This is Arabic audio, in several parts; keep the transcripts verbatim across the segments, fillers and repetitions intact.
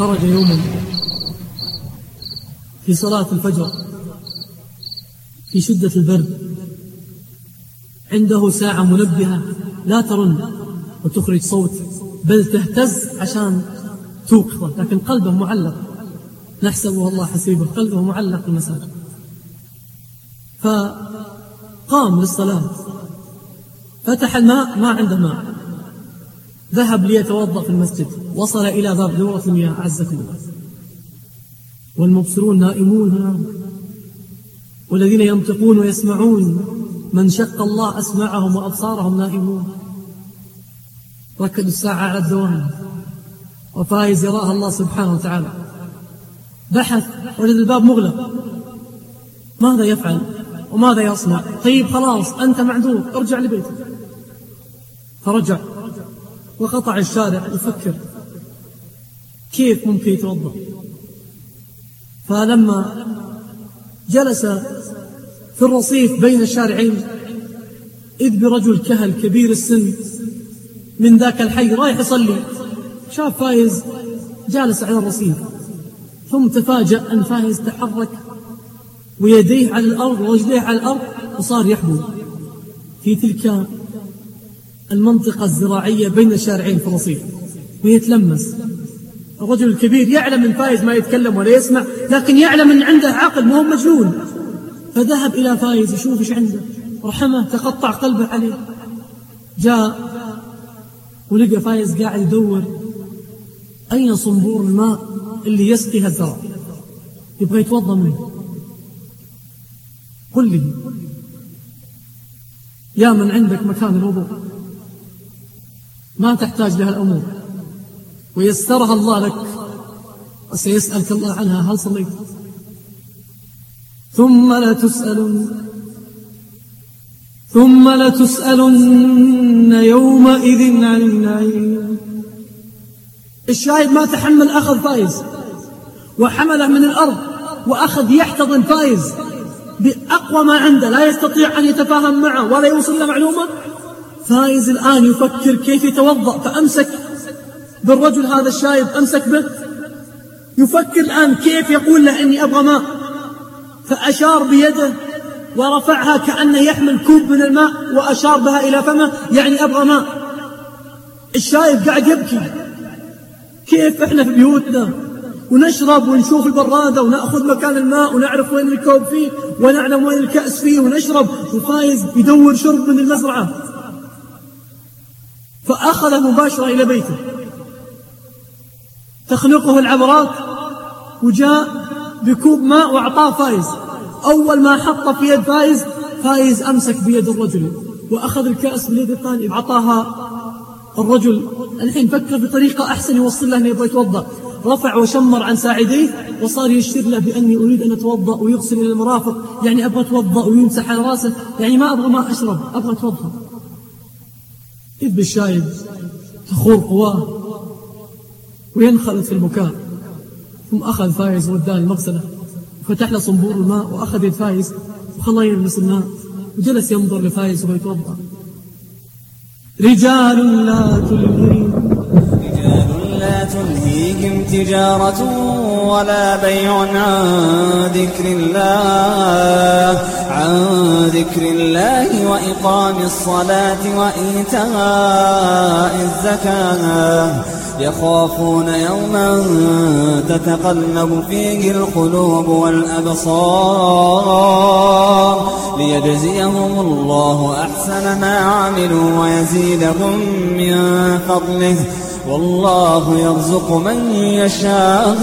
خرج يوما في صلاة الفجر في شدة البرد، عنده ساعة منبهة لا ترن وتخرج صوت بل تهتز عشان توقظه، لكن قلبه معلق، نحسبه الله حسيبه، قلبه معلق في المساجد. فقام للصلاة، فتح الماء، ما عنده ماء، ذهب ليتوضأ في المسجد، وصل إلى باب دورة المياه، أعزكم الله، والمبصرون نائمون هنا، والذين ينطقون ويسمعون من شق الله أسمعهم وأبصارهم نائمون. ركدوا الساعة على الدوام، وفايز يراها الله سبحانه وتعالى. بحث، وجد الباب مغلق، ماذا يفعل وماذا يصنع؟ طيب خلاص أنت معذور، ارجع لبيتك. فرجع وقطع الشارع يفكر كيف ممكن يتوضأ. فلما جلس في الرصيف بين الشارعين إذ برجل كهل كبير السن من ذاك الحي رايح يصلي، شاف فايز جالس على الرصيف، ثم تفاجأ أن فايز تحرك ويديه على الأرض ورجليه على الأرض وصار يحبو في تلك المنطقة الزراعية بين الشارعين في الرصيف ويتلمس. الرجل الكبير يعلم من فايز ما يتكلم ولا يسمع، لكن يعلم أن عنده عقل، ما هو مجنون. فذهب إلى فايز يشوف إيش عنده، رحمه، تقطع قلبه عليه. جاء ولقى فايز قاعد يدور أين صنبور الماء اللي يسقيها الزرع، يبغى يتوضأ منه. قل لي يا من عندك مكان الوضوء ما تحتاج لها الأمور ويسرها الله لك وسيسألك الله عنها، هل صليت؟ ثم لا تسألن ثم لا تسألن يومئذ عن النعيم. الشاهد ما تحمل، أخذ فايز وحمله من الأرض وأخذ يحتضن فايز بأقوى ما عنده، لا يستطيع أن يتفاهم معه ولا يوصل له معلومة. فايز الآن يفكر كيف يتوضأ، فأمسك بالرجل هذا الشايب، أمسك به، يفكر الآن كيف يقول له إني أبغى ماء، فأشار بيده ورفعها كأنه يحمل كوب من الماء وأشار بها إلى فمه، يعني أبغى ماء. الشايب قاعد يبكي، كيف إحنا في بيوتنا ونشرب ونشوف البرادة ونأخذ مكان الماء ونعرف وين الكوب فيه ونعلم وين الكأس فيه ونشرب، وفايز يدور شرب من المزرعة. فأخذ مباشرة إلى بيته تخنقه العبرات، وجاء بكوب ماء وأعطاه فايز. أول ما حط في يد فايز، فايز أمسك بيد الرجل وأخذ الكأس باليد الثانية أعطاها الرجل. الحين فكر بطريقة أحسن يوصل له أنه يبغى يتوضأ، رفع وشمر عن ساعديه وصار يشير له بأني أريد أن أتوضأ، ويغسل إلى المرافق، يعني أبغى أتوضأ، ويمسح على راسه، يعني ما أبغى ما أشرب، أبغى أتوضأ. إذ بالشايب تخور قواه وينخلط في البكاء. ثم أخذ فايز وداه المغسلة وفتح له صنبور الماء وأخذ يد فايز وخلاه يلبس الماء وجلس ينظر لفايز وهو يتوضأ. رجال لا تلهيهم رجال لا تلهيهم تجارة ولا بيع عن ذكر الله عن ذكر الله وإقام الصلاة وإيتاء الزكاة يخافون يوما تتقلب فيه القلوب والأبصار ليجزيهم الله أحسن ما عملوا ويزيدهم من فضله والله يرزق من يشاء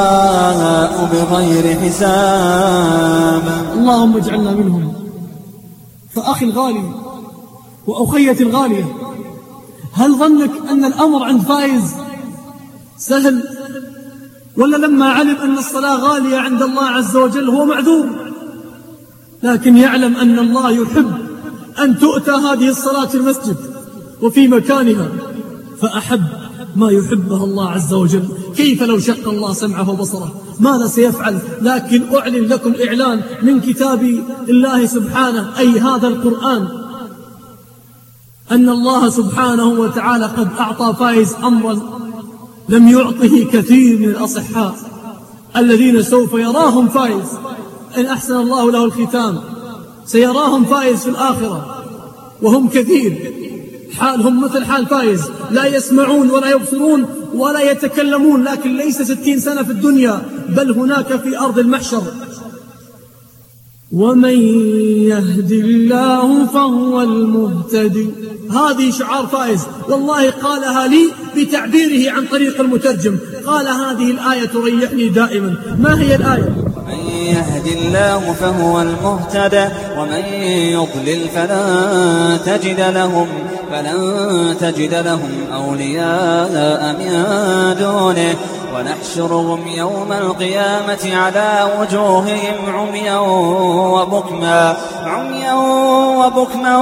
بغير حساب. اللهم اجعلنا منهم. فأخي الغالي وأخيتي الغالية، هل ظنك أن الأمر عند فايز سهل؟ ولا لما علم أن الصلاة غالية عند الله عز وجل هو معذور، لكن يعلم أن الله يحب أن تؤتى هذه الصلاة في المسجد وفي مكانها، فأحب ما يحبه الله عز وجل. كيف لو شق الله سمعه وبصره ماذا سيفعل؟ لكن أعلن لكم إعلان من كتاب الله سبحانه، أي هذا القرآن، أن الله سبحانه وتعالى قد أعطى فايز أمرا لم يعطه كثير من الأصحاء الذين سوف يراهم فائز إن أحسن الله له الختام، سيراهم فائز في الآخرة، وهم كثير حالهم مثل حال فائز، لا يسمعون ولا يبصرون ولا يتكلمون، لكن ليس ستين سنة في الدنيا، بل هناك في أرض المحشر. ومن يهد الله فهو المهتدي، هذه شعار فائز، والله قالها لي بتعبيره عن طريق المترجم، قال هذه الآية تريحني دائما. ما هي الآية؟ من يهد الله فهو المهتدى ومن يضلل فلن تجد لهم فلن تجد لهم أولياء من دونه ونحشرهم يوم القيامة على وجوههم عميا وبكما عميا وبكما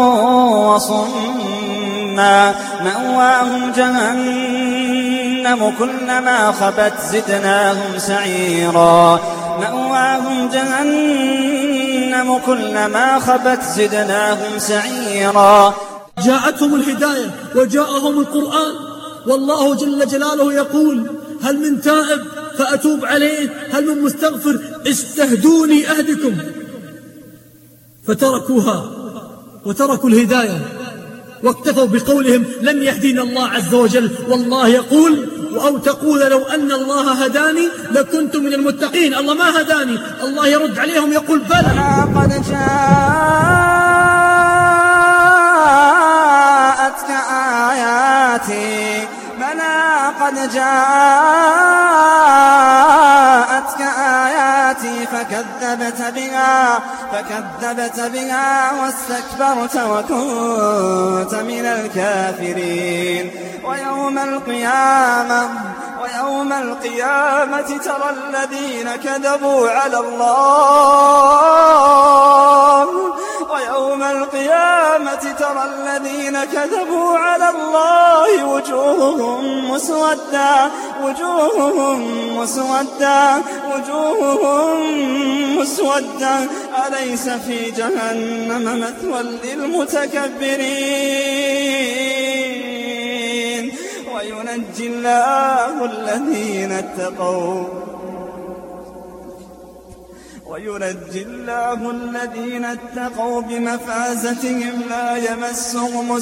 وصما مأواهم جهنم كلما خبت زدناهم سعيرا مأواهم جهنم كلما خبت زدناهم سعيرا. جاءتهم الهداية وجاءهم القرآن، والله جل جلاله يقول هل من تائب فأتوب عليه، هل من مستغفر استهدوني أهدكم، فتركوها وتركوا الهداية واكتفوا بقولهم لم يهدينا الله عز وجل. والله يقول أو تقول لو أن الله هداني لكنت من المتقين، الله ما هداني. الله يرد عليهم يقول بلى قد جاءتك آياتي بلى قد جاءتك آياتي فكذبت بها فكذبت بها واستكبرت وكنت من الكافرين. ويوم القيامة ويوم القيامة ترى الذين كذبوا على الله ويوم القيامة ترى الذين كذبوا على الله وجوههم مسودة وجوههم مسودة وجوههم مسودة أليس في جهنم مثوى للمتكبرين. وينجي الله الذين اتقوا وينجي الله الذين اتقوا بمفازتهم لا يمسهم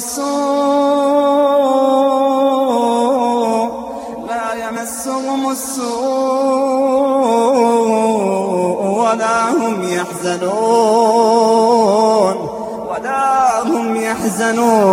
السوء لا يمسهم السوء ولا هم يحزنون ولا هم يحزنون.